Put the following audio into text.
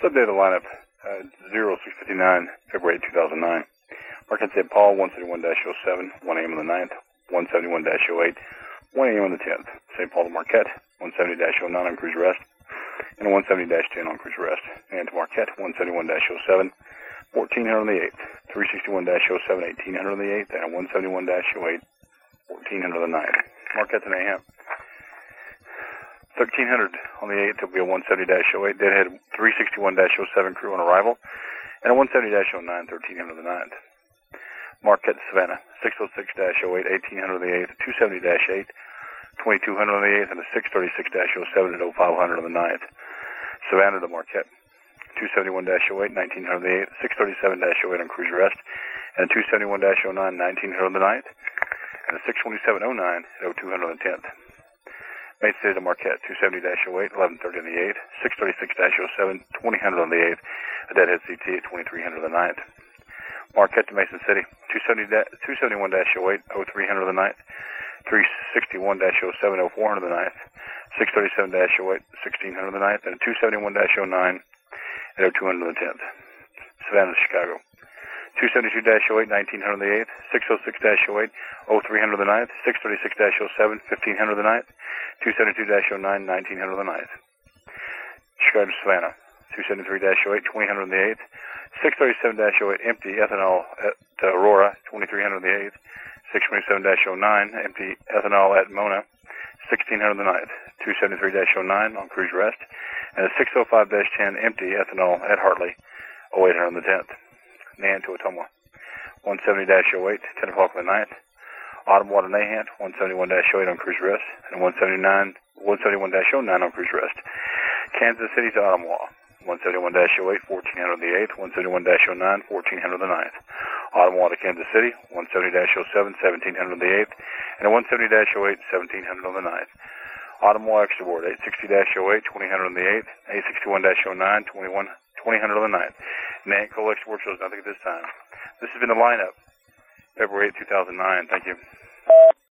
Subdate of the lineup, 0659, February 2009. Marquette St. Paul, 171-07, 1 a.m. on the 9th, 171-08, 1 a.m. on the 10th. St. Paul to Marquette, 170-09 on cruise rest, and 170-10 on cruise rest. And to Marquette, 171-07, 1400 on the 8th, 361-07, 1800 on the 8th, and 171-08, 1400 on the 9th. Marquette to Nahant, 1300 on the 8th, it'll be a 170-08, deadhead 361-07 crew on arrival, and a 170-09, 1300 on the 9th. Marquette to Savannah, 606-08, 1800 on the 8th, 270-8, 2200 on the 8th, and a 636-07 at 0500 on the 9th. Savannah to Marquette, 271-08, 1900 on the 8th, 637-08 on cruise rest, and a 271-09, 1900 on the 9th, and a 627-09 at 0200 on the 10th. Main City to Marquette, 270-08, 1130 on the 8th, 636-07, 2000 on the 8th, a deadhead CT at 2300 on the 9th. Marquette to Mason City, 271-08, 0300 on the 9th, 361-07, 0400 on the 9th, 637-08, 1600 on the 9th, and 271-09 at 0200 on the 10th. Savannah to Chicago, 272-08, 1900 on the 8th, 606-08, 0300 on the 9th, 636-07, 1500 on the 9th, 272-09, 1900 on the 9th. Chicago to Savannah, 273-08, 2000 on the 8th, 637-08, empty ethanol at Aurora, 2300 on the 8th, 627-09, empty ethanol at Mona, 1600 on the 9th, 273-09 on cruise rest, and a 605-10 empty ethanol at Hartley, 0800 on the 10th. Nahant to Ottumwa, 170-08, 10 o'clock on the 9th. Ottawa to Nahant, 171-08 on cruise rest, and 171-09 on cruise rest. Kansas City to Ottawa, 171-08, 1400 on the 8th, 171-09, 1400 on the 9th. Ottawa to Kansas City, 170-07, 1700 on the 8th, and a 170-08, 1700 on the 9th. Ottawa extra board, 860-08, 2000 on the 8th, 861-09, 2000 on the 9th. Nahant Coal extra board shows nothing at this time. This has been the lineup, February 8, 2009. Thank you.